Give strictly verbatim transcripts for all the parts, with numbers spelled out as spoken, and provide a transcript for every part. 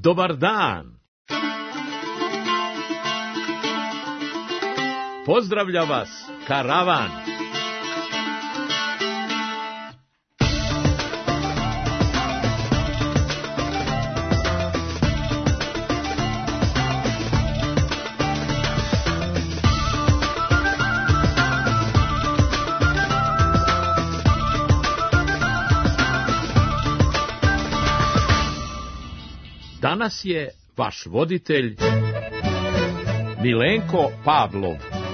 Dobar dan! Pozdravlja vas karavan! Danas je vaš voditelj Milenko Pavlov.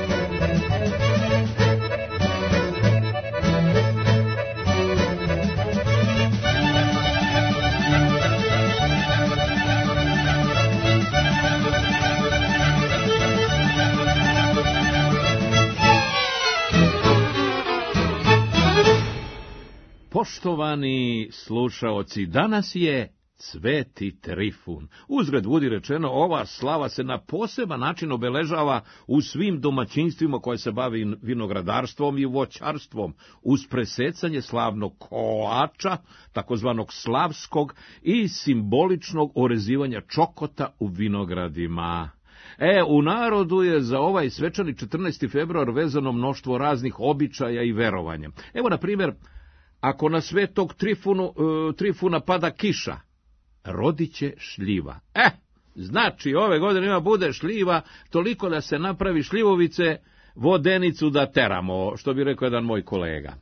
Poštovani slušaoci, danas je Sveti Trifun. Uzgred budi rečeno, ova slava se na poseban način obeležava u svim domaćinstvima koje se bavi vinogradarstvom i voćarstvom, uz presecanje slavnog kolača, takozvanog slavskog, i simboličnog orezivanja čokota u vinogradima. E, u narodu je za ovaj svečani četrnaesti februar vezano mnoštvo raznih običaja i verovanja. Evo, na primjer, ako na Svetog Trifunu, e, Trifuna pada kiša, rodit će šljiva. E, znači ove godine ima bude šljiva, toliko da se napravi šljivovice, vodenicu da teramo, što bi rekao jedan moj kolega.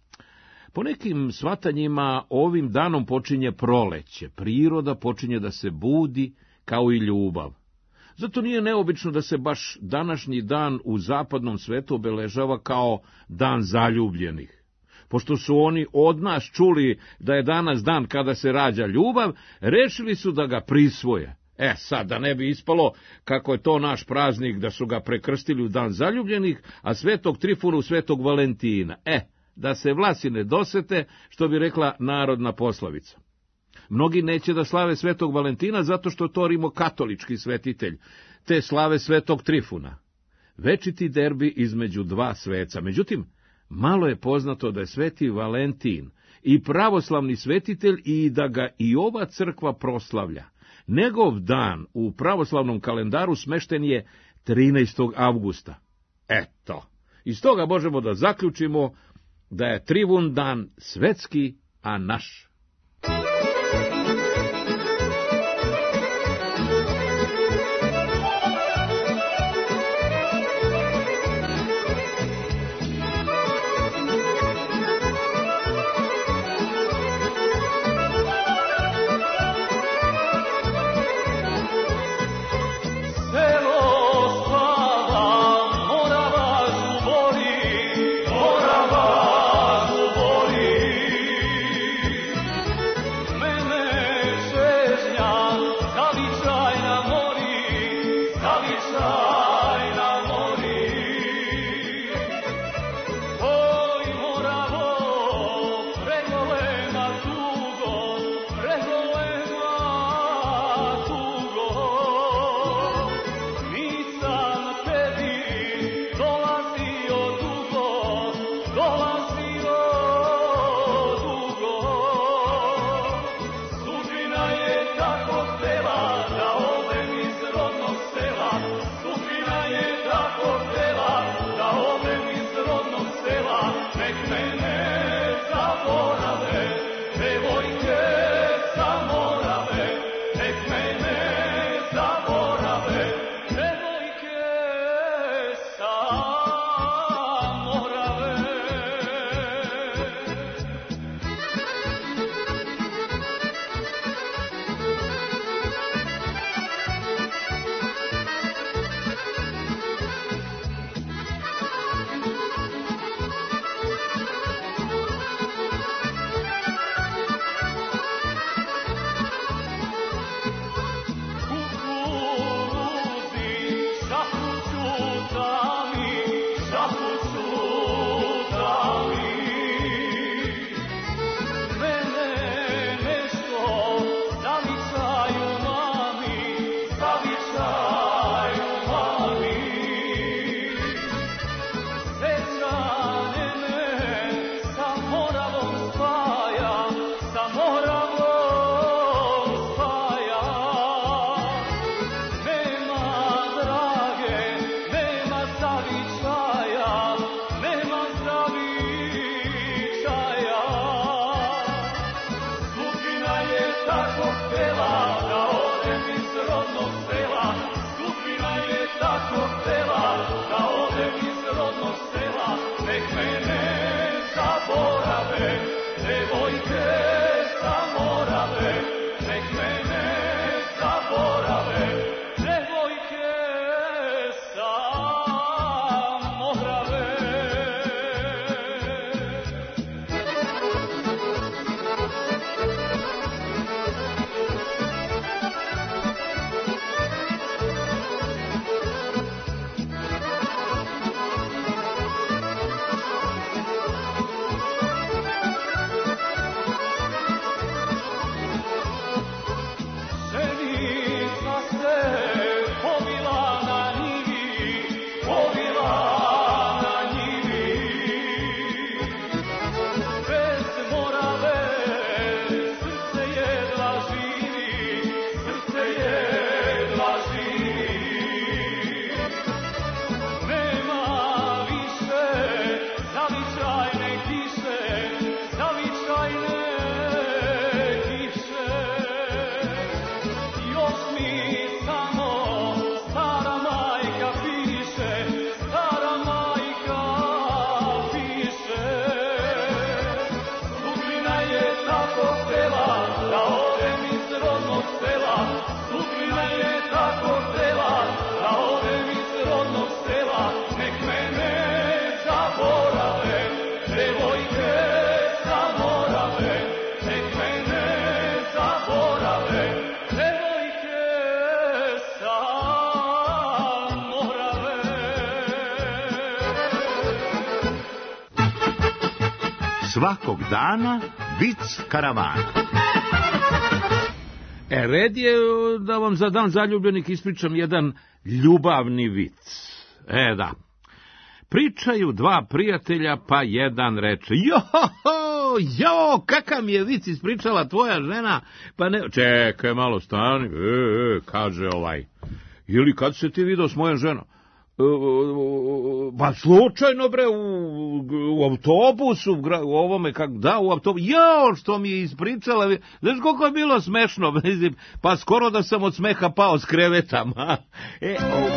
Po nekim shvatanjima ovim danom počinje proleće, priroda počinje da se budi kao i ljubav. Zato nije neobično da se baš današnji dan u zapadnom svetu obeležava kao dan zaljubljenih. Pošto su oni od nas čuli da je danas dan kada se rađa ljubav, rešili su da ga prisvoje. E, sad, da ne bi ispalo kako je to naš praznik, da su ga prekrstili u dan zaljubljenih, a Svetog Trifunu Svetog Valentina. E, da se vlasi ne dosete, što bi rekla narodna poslovica. Mnogi neće da slave Svetog Valentina zato što to rimokatolički svetitelj, te slave Svetog Trifuna. Večiti derbi između dva sveca. Međutim, malo je poznato da je Sveti Valentin i pravoslavni svetitelj i da ga i ova crkva proslavlja. Njegov dan u pravoslavnom kalendaru smešten je trinaestog avgusta. Eto, iz toga možemo da zaključimo da je Trifun dan svetski, a naš. Svakog dana vic karavana. E, red je da vam za dan zaljubljenih ispričam jedan ljubavni vic. E, da. Pričaju dva prijatelja, pa jedan reče: Jo, jo, kakav mi je vic ispričala tvoja žena, pa ne... Čekaj, malo stani, e, e, kaže ovaj. Ili kad se ti vidio s mojom ženom? Pa slučajno, bre, u, u autobusu, u ovome, kak, da, u autobusu, jao, što mi je ispričala, znaš koliko je bilo smešno, pa skoro da sam od smeha pao s krevetama. E, o,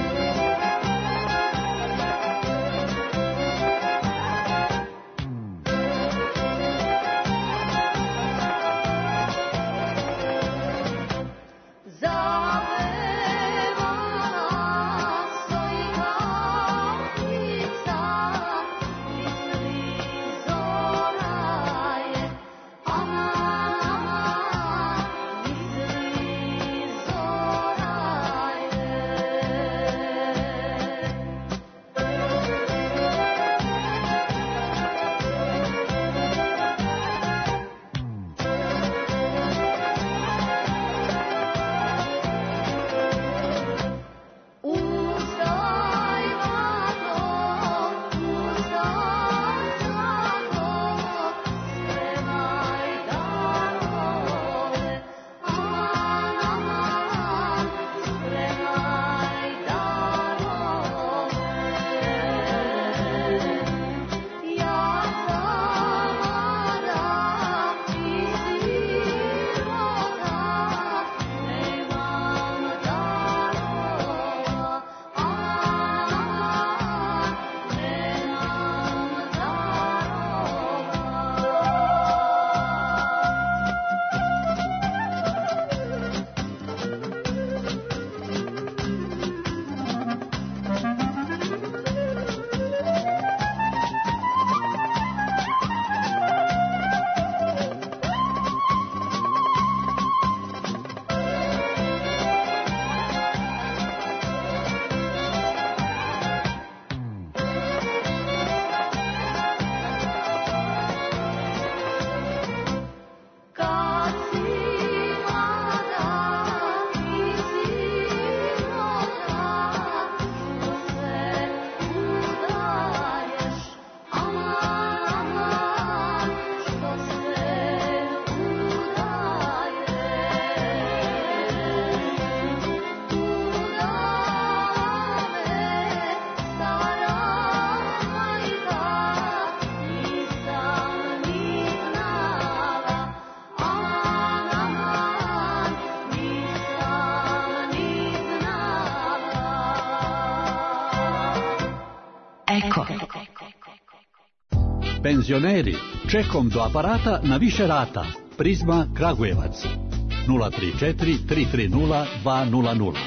Penzioneri, čekom do aparata na više rata. Prizma Kragujevac. nula tri četiri tri tri nula dva nula nula.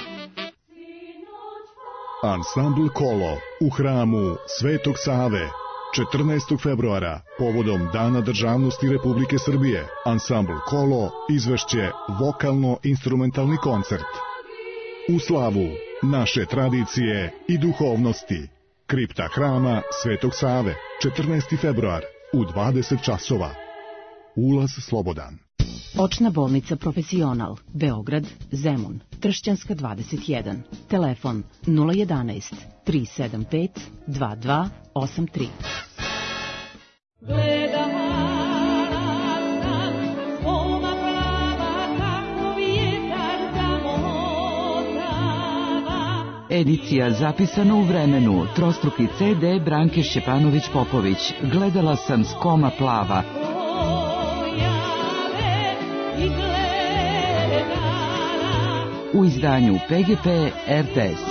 Ansambl Kolo u hramu Svetog Save četrnaestog februara povodom Dana državnosti Republike Srbije. Ansambl Kolo izvešće vokalno-instrumentalni koncert u slavu naše tradicije i duhovnosti. Kripta hrama Svetog Save, četrnaesti februar u dvadeset časova. Ulaz slobodan. Očna bolnica Profesional, Beograd, Zemun, Tršćanska dvadeset jedan. Telefon nula jedanaest, tri sedam pet, dva dva osam tri. Edicija zapisana u vremenu, trostruki ce de Branke Šćepanović-Popović. Gledala sam Skoma plava. U izdanju pe ge pe er te es.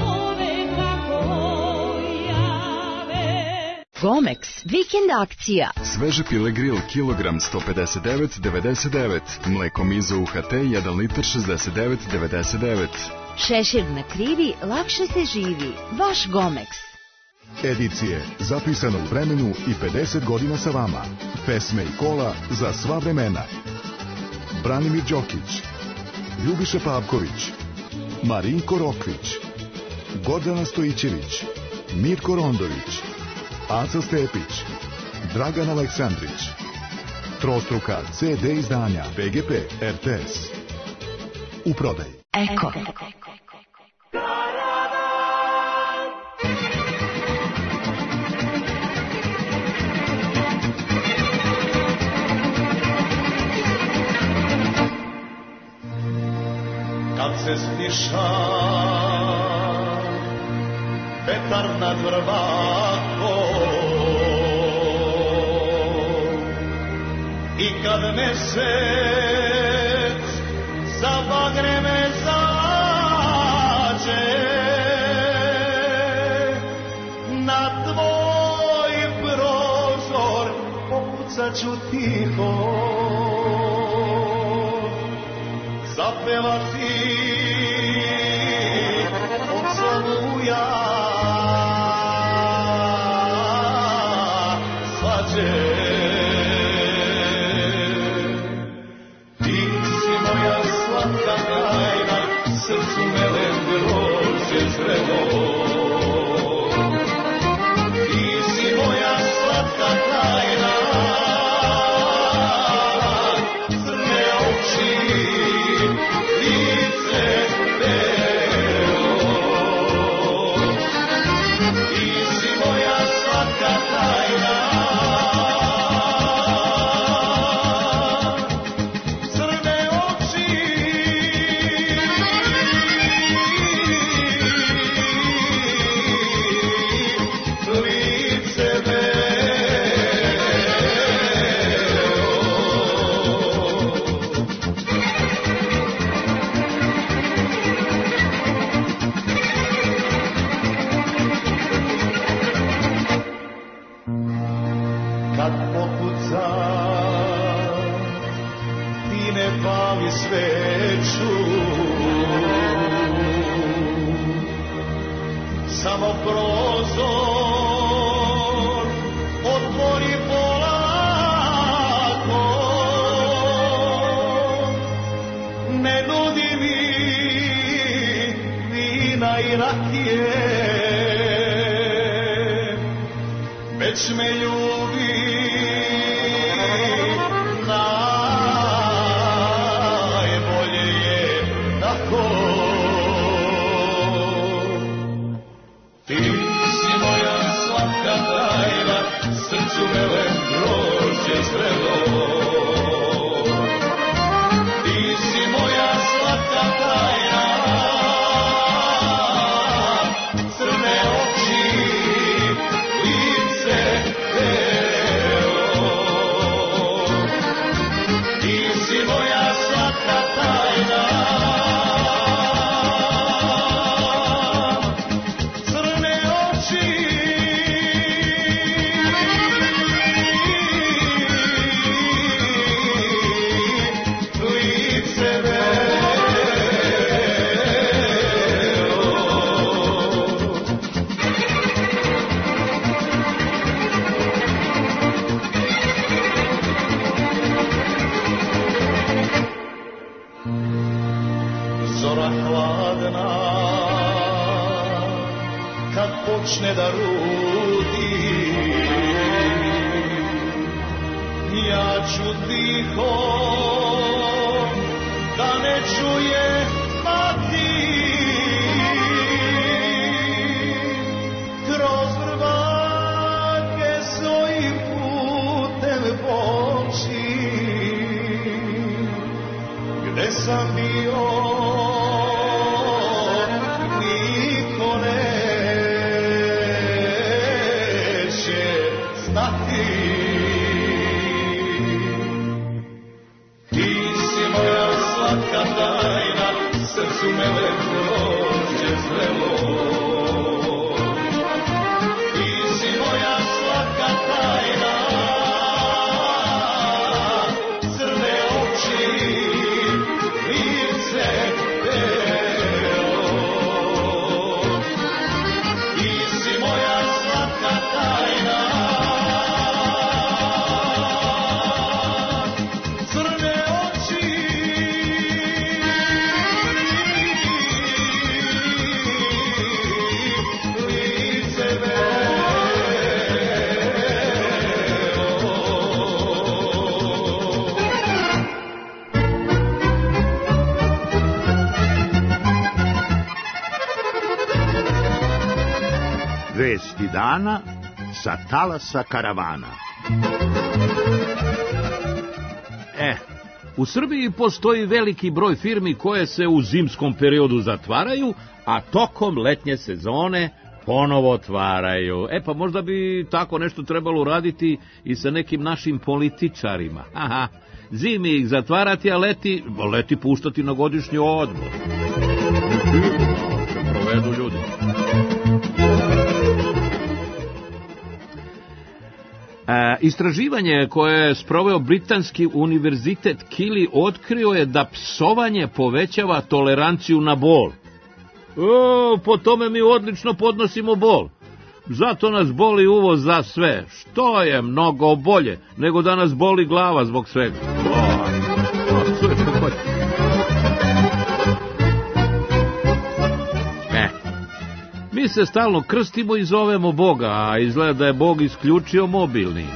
Gomex, vikend akcija. Sveže pile grill, kilogram sto pedeset devet devedeset devet. Mleko Mizo u ha te, jedan litar šezdeset devet devedeset devet. Šešir na krivi, lakše se živi. Vaš Gomex. Edicije zapisano u vremenu i pedeset godina sa vama. Pesme i kola za sva vremena. Branimir Đokić, Ljubiša Pavković, Marinko Rokvić, Gordana Stojićević, Mirko Rondović, Aca Stepić, Dragan Aleksandrić. Trostruka ce de izdanja pe ge pe er te es. U prodaj. Eko. Kad se stiša vetar nad Vrbakom i kad mesec za bagreme zađe, na tvoj prozor pokucaću tiho, zapevati od Soluja svađe. Ti si moja slatka tajna, srcu melem grožđe zrelo. Ti si moja slatka tajna, crne oči, lice belo. Ti si moja slatka tajna, crne oči, lice belo. Kad pokuca, ti ne pali sveću, samo prozor otvori polako, ne nudi mi vina i rakije, već me ljubi najbolje je tako. Ti si moja slatka tajna, srcu melem grožđe zrelo. Ti si moja slatka tajna, crne oči, lice belo. Ti si moja slatka tajna, crne oči, lice belo. Zora hladna, kad počne da rudi, ja ću tiho niko neće stati. Ti si moja slatka tajna, srcu me grožđe zrelo. Ti si moja slatka tajna, crne oči, lice belo. Ti si moja slatka tajna, crne oči, lice belo. Vesti dana sa talasa karavana. E, u Srbiji postoji veliki broj firmi koje se u zimskom periodu zatvaraju, a tokom letnje sezone ponovo otvaraju. E pa možda bi tako nešto trebalo uraditi i sa nekim našim političarima. Aha, zimi ih zatvarati, a leti, leti puštati na godišnji odmor. Se provedu ljudi. E, istraživanje koje je sproveo britanski univerzitet Kili otkrio je da psovanje povećava toleranciju na bol. O, po tome mi odlično podnosimo bol. Zato nas boli uvo za sve, što je mnogo bolje nego da nas boli glava zbog svega. O, o, sve što hoće. E, mi se stalno krstimo i zovemo Boga, a izgleda da je Bog isključio mobilni.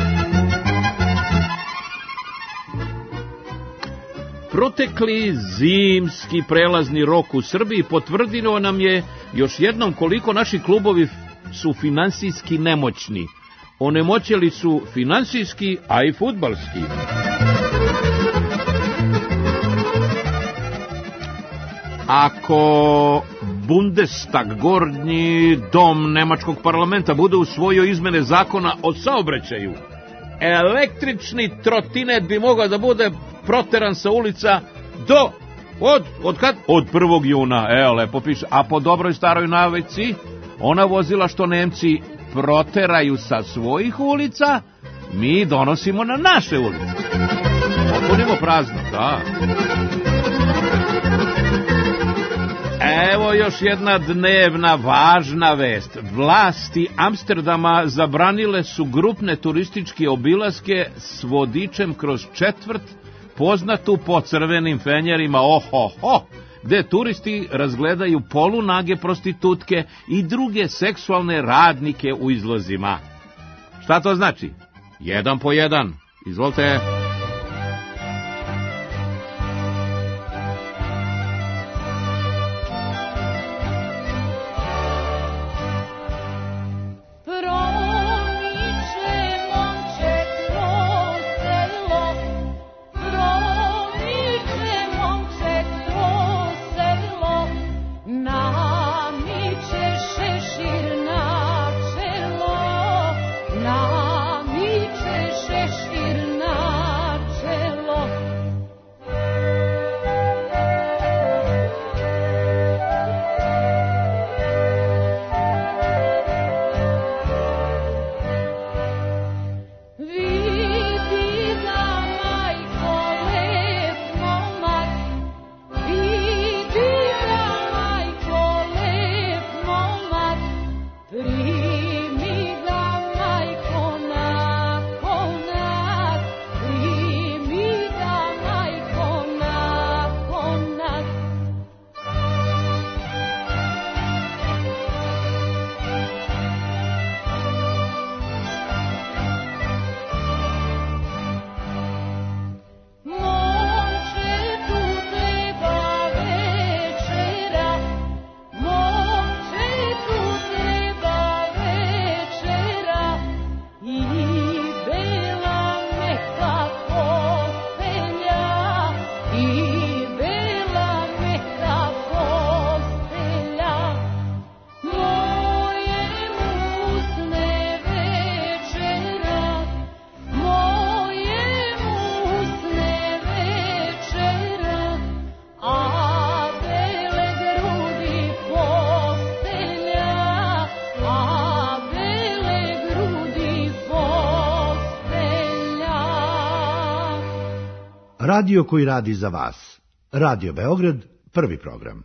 Protekli zimski prelazni rok u Srbiji potvrdio nam je još jednom koliko naši klubovi su finansijski nemoćni. Onemoćeli su finansijski, a i fudbalski. Ako Bundestag, gornji dom nemačkog parlamenta, bude usvojio izmene zakona o saobraćaju, električni trotinet bi mogao da bude proteran sa ulica do, od, od kad? Od prvog juna, evo lepo piše, a po dobroj staroj navici, ona vozila što Nemci proteraju sa svojih ulica, mi donosimo na naše ulice. Opunimo prazno, da. Evo još jedna dnevna važna vest. Vlasti Amsterdama zabranile su grupne turističke obilaske s vodičem kroz četvrt, poznatu po crvenim fenjerima Ohoho, gde turisti razgledaju polunage prostitutke i druge seksualne radnike u izlozima. Šta to znači? Jedan po jedan. Izvolite. Šešir na Radio koji radi za vas. Radio Beograd, prvi program.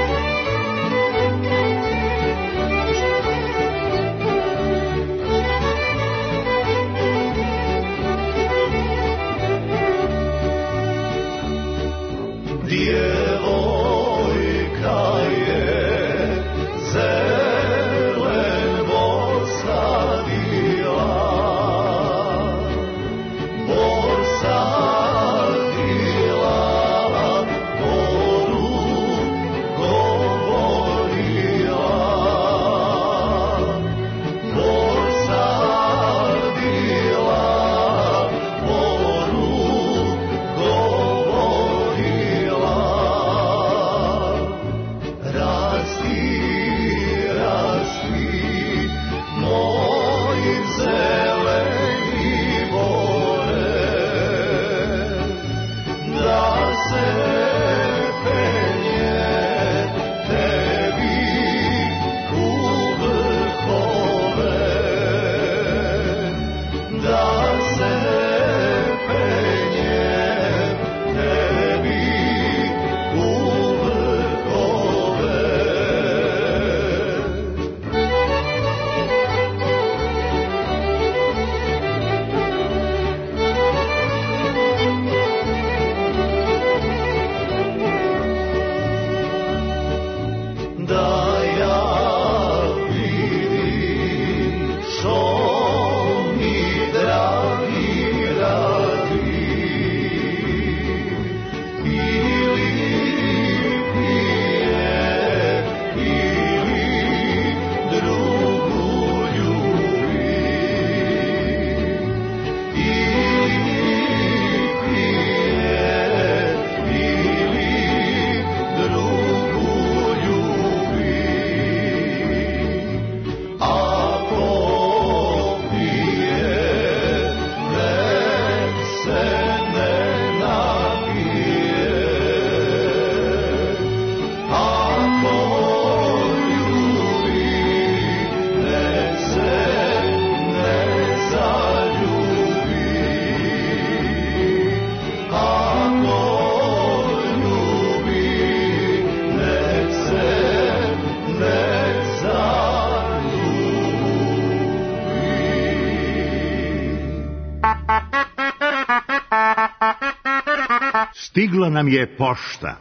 Stigla nam je pošta.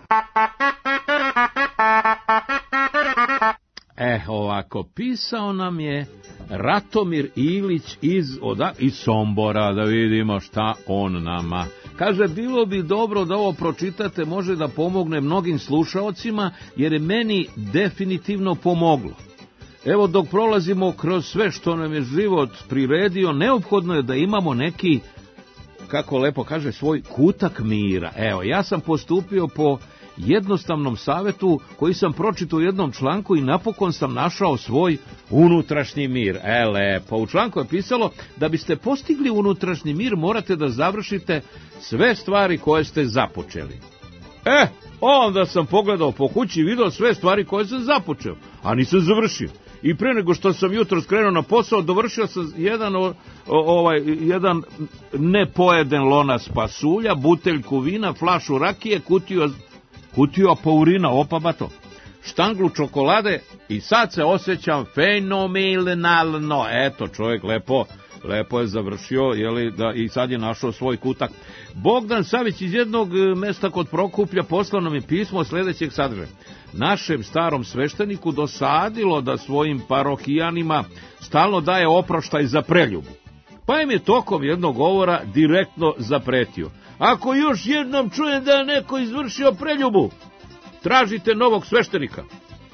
E, ovako, pisao nam je Ratomir Ilić iz, oda, iz Sombora, da vidimo šta on nama. Kaže, bilo bi dobro da ovo pročitate, može da pomogne mnogim slušaocima, jer je meni definitivno pomoglo. Evo, dok prolazimo kroz sve što nam je život priredio, neophodno je da imamo neki, kako lepo kaže, svoj kutak mira. Evo, ja sam postupio po jednostavnom savetu koji sam pročitao u jednom članku i napokon sam našao svoj unutrašnji mir. E, lepo. U članku je pisalo da biste postigli unutrašnji mir morate da završite sve stvari koje ste započeli. E, onda sam pogledao po kući i vidio sve stvari koje sam započeo, a nisam završio. I pre nego što sam jutro skrenuo na posao, dovršio sam jedan, o, ovaj, jedan nepojeden lonac pasulja, buteljku vina, flašu rakije, kutiju, kutiju apaurina, opa bato, štanglu čokolade i sad se osjećam fenomenalno. Eto, čovjek lepo, lepo je završio, jeli, da, i sad je našao svoj kutak. Bogdan Savić iz jednog mesta kod Prokuplja poslao nam je pismo sljedećeg sadržaja. Našem starom svešteniku dosadilo da svojim parohijanima stalno daje oproštaj za preljubu. Pa im je tokom jednog govora direktno zapretio. Ako još jednom čujem da je neko izvršio preljubu, tražite novog sveštenika.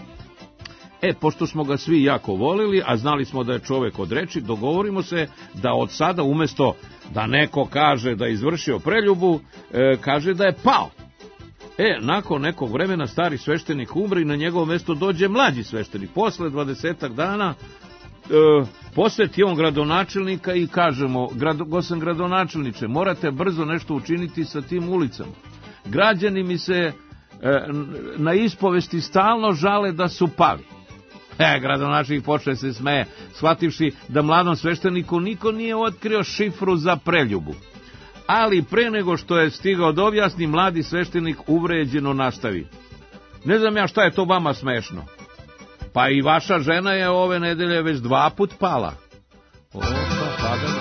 E, pošto smo ga svi jako volili, a znali smo da je čovjek od reči, dogovorimo se da od sada umjesto da neko kaže da je izvršio preljubu, e, kaže da je pao. E, nakon nekog vremena stari sveštenik umre i na njegovo mjesto dođe mlađi sveštenik. Posle dvadesetak dana e, posjeti on gradonačelnika i kažemo, grad, gosan gradonačelniče, morate brzo nešto učiniti sa tim ulicama. Građani mi se e, na ispovesti stalno žale da su pali. E, gradonačelnik počne se smeje, shvativši da mladom svešteniku niko nije otkrio šifru za preljubu. ali pre nego što je stigao da objasni, mladi sveštenik uvređeno nastavi. Ne znam ja šta je to vama smešno. Pa i vaša žena je ove nedelje već dva put pala. O, pa pada.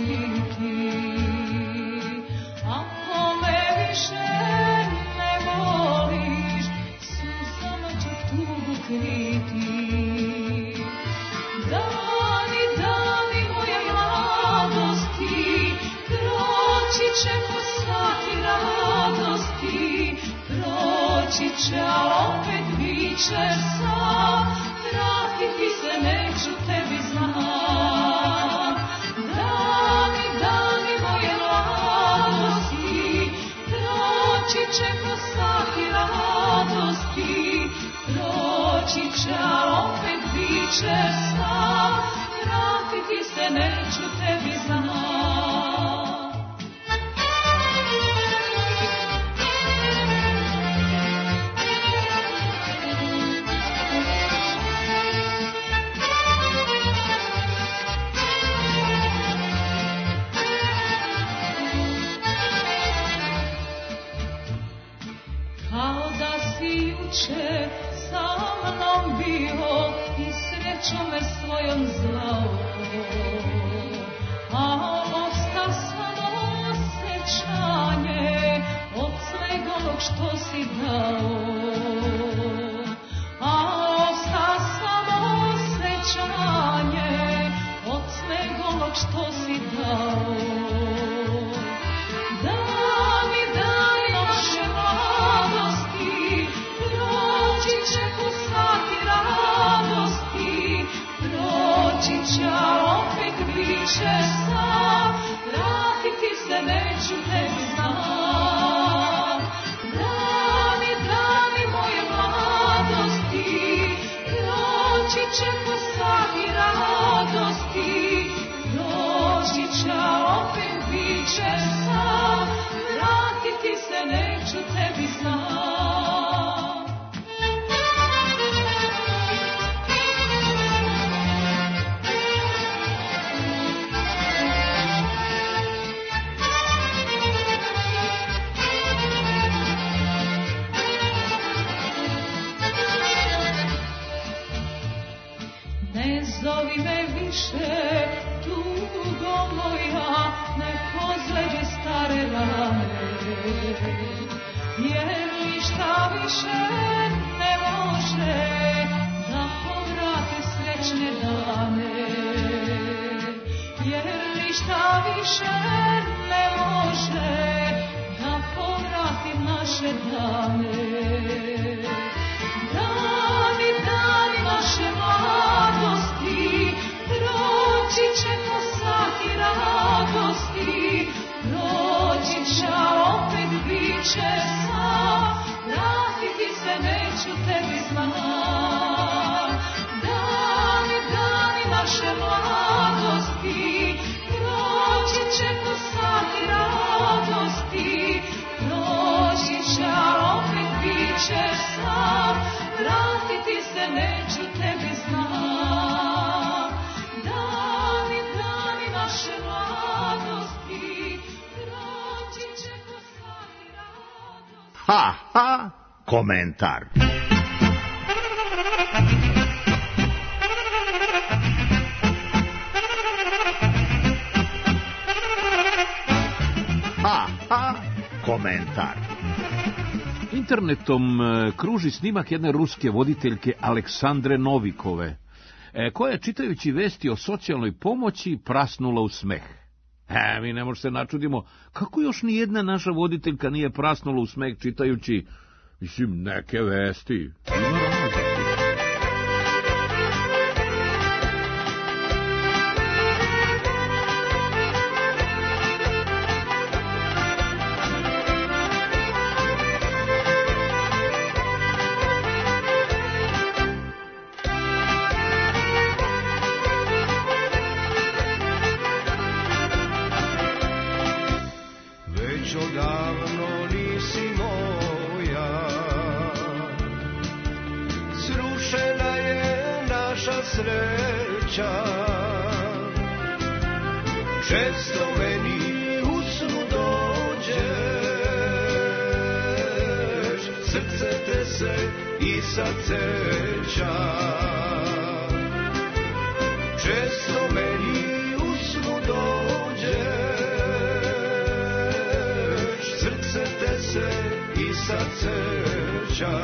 Ako me više ne voliš, će, a opet vičeš sam, vratiti se neću, tebi znam. Dani, dani moje mladosti, proći će ko sati radosti, proći će, a opet vičeš sam, vratiti se neću, tebi znam. Juče sa mnom bio i srećom me svojom zvao, a osta samo osjećanje od svega onog što si dao, a osta samo osjećanje od svega onog što si dao. Dani, dani naše mladosti, proći će ko sati radosti, proći će, a opet viče sam, vratiti se neću, tebi znam. Dani, dani moje mladosti, proći će ko sati radosti, proći će, a opet viče sam, vratiti se neću, tebi znam. Ne zovi me više, tugo moja, ne pozleđe stare rane, jer ništa više ne može da povrati srećne dane, jer ništa više ne može da povrati naše dane. Dani, dani naše mladosti, proći će ko sati radosti, proći će, a opet biće sam, vratiti se neću, tebi znam. Dani, dani naše mladosti, proći će ko sati radosti, proći će, a opet biće sam, vratiti se neću, tebi znam. Dani, dani naše mladosti, proći će ko sati radosti. Ha, ha, komentar. Ha, ha, komentar. Internetom kruži snimak jedne ruske voditeljke Aleksandre Novikove, koja je, čitajući vesti o socijalnoj pomoći, prasnula u smeh. E, mi ne možemo se načudimo kako još ni jedna naša voditeljka nije prasnula u smeh čitajući, mislim, neke vesti. Često meni u snu dođeš, srce te se i sad seća. Često meni u snu dođeš, srce te se i sad seća.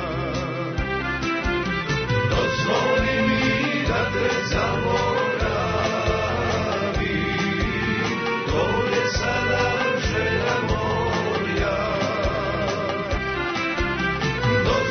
Dozvoli mi da te zamolim, sada želja moja.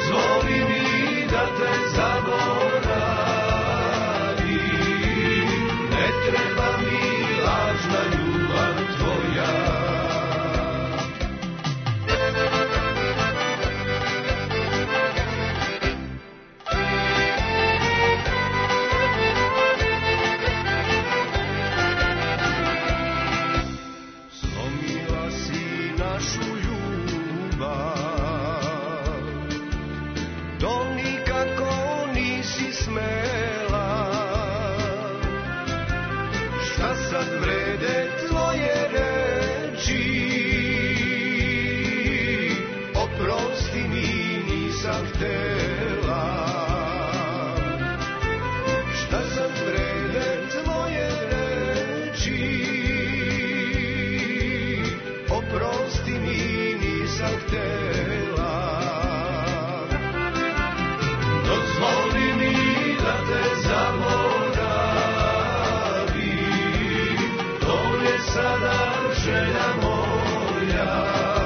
sada želja moja.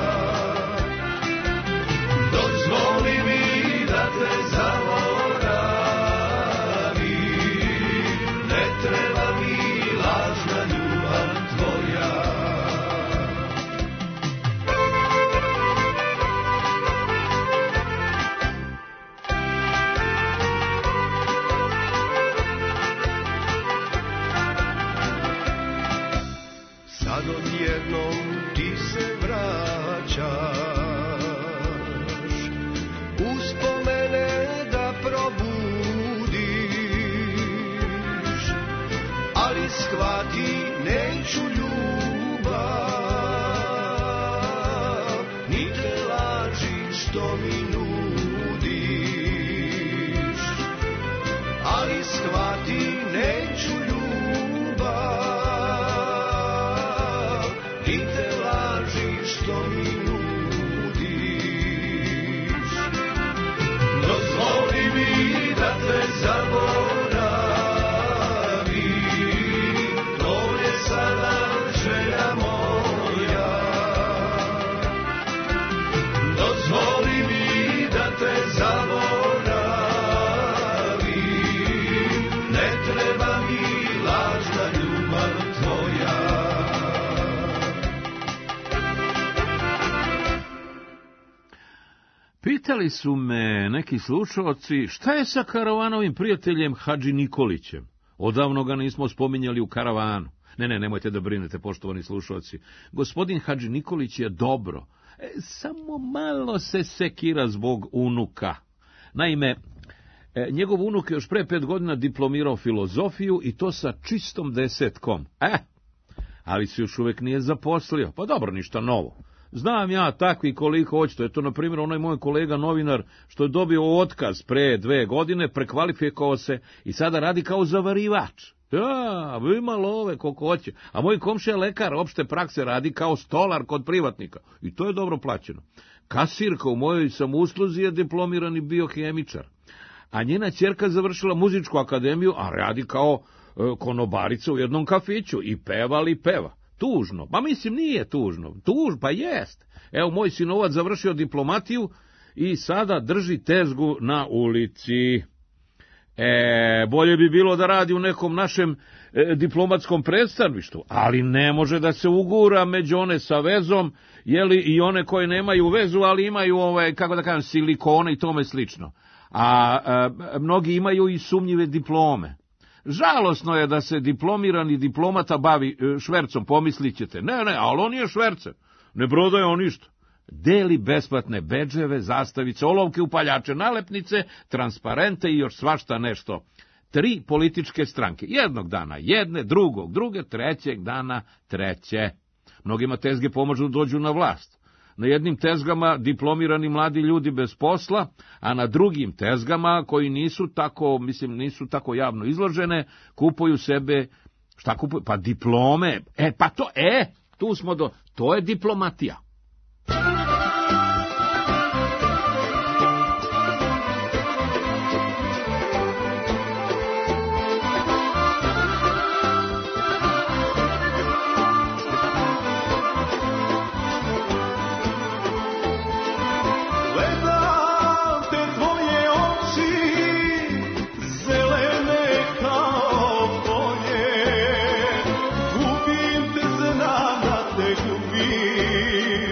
Dozvoli mi da te zaboravim, ne treba mi lažna ljubav tvoja. Sad odjednom ti se vraćaš, uspomene da probudiš, ali shvati neću ljubav, ni te laži što mi nudiš, ali shvati neću ljubav. Dozvoli mi da te zaboravim, to je sada želja moja. Dozvoli mi da te zaboravim, ne treba mi lažna ljubav tvoja. Pitali su me neki slušaoci šta je sa Karavanovim prijateljem Hadži Nikolićem. Odavno ga nismo spominjali u Karavanu. Ne, ne, nemojte da brinete, poštovani slušaoci. Gospodin Hadži Nikolić je dobro. E, samo malo se sekira zbog unuka. Naime, e, njegov unuk je još pre pet godina diplomirao filozofiju i to sa čistom desetkom. E, ali se još uvek nije zaposlio. Pa dobro, ništa novo. Znam ja takvi koliko hoćete. Eto, na primjer, onaj moj kolega novinar što je dobio otkaz pre dve godine, prekvalifikovao se i sada radi kao zavarivač. Ja, ima love koliko hoće. A moj komšija lekar opšte prakse radi kao stolar kod privatnika. I to je dobro plaćeno. Kasirka u mojoj samousluzi je diplomirani biohemičar. A njena ćerka završila muzičku akademiju, a radi kao e, konobarica u jednom kafiću. I peva li peva. Tužno, pa mislim nije tužno, tuž, pa jest. Evo, moj sinovac završio diplomatiju i sada drži tezgu na ulici. E, bolje bi bilo da radi u nekom našem e, diplomatskom predstavništvu, ali ne može da se ugura među one sa vezom, jeli, i one koje nemaju vezu, ali imaju, ove, kako da kažem, silikone i tome slično. A, a mnogi imaju i sumnjive diplome. Žalosno je da se diplomirani diplomata bavi švercom, pomislit ćete. Ne, ne, ali on je švercer. Ne prodaje on ništa. Deli besplatne bedževe, zastavice, olovke, upaljače, nalepnice, transparente i još svašta nešto. Tri političke stranke. Jednog dana jedne, drugog druge, trećeg dana treće. Mnogima tezge pomažu da dođu na vlast. Na jednim tezgama diplomirani mladi ljudi bez posla, a na drugim tezgama koji nisu tako, mislim, nisu tako javno izložene, kupuju sebe, šta kupuju? Pa diplome. E, pa to, e, tu smo do, to je diplomatija. Gubim te, znam da te gubim.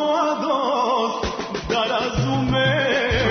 mladost da razume.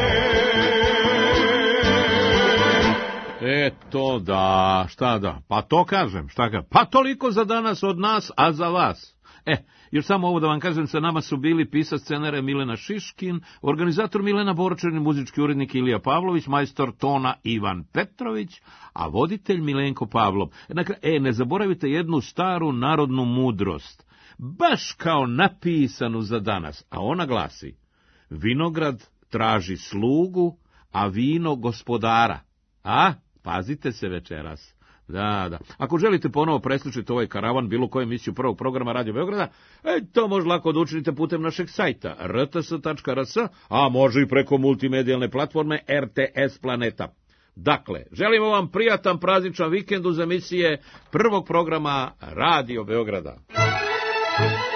Eto da, šta da, pa to kažem, šta kažem, pa toliko za danas od nas, a za vas. E, još samo ovo da vam kažem, sa nama su bili pisac scenare Milena Šiškin, organizator Milena Borčanin, muzički urednik Ilija Pavlović, majstor tona Ivan Petrović, a voditelj Milenko Pavlov. Dakle, e, ne zaboravite jednu staru narodnu mudrost, baš kao napisanu za danas, a ona glasi: vinograd traži slugu, a vino gospodara. A, pazite se večeras. Da, da. Ako želite ponovo preslušati ovaj karavan, bilo koju emisiju prvog programa Radio Beograda, e, to može lako da učinite putem našeg sajta r t s tačka r s, a može i preko multimedijalne platforme R T S Planeta. Dakle, želimo vam prijatan prazničan vikend uz emisije prvog programa Radio Beograda.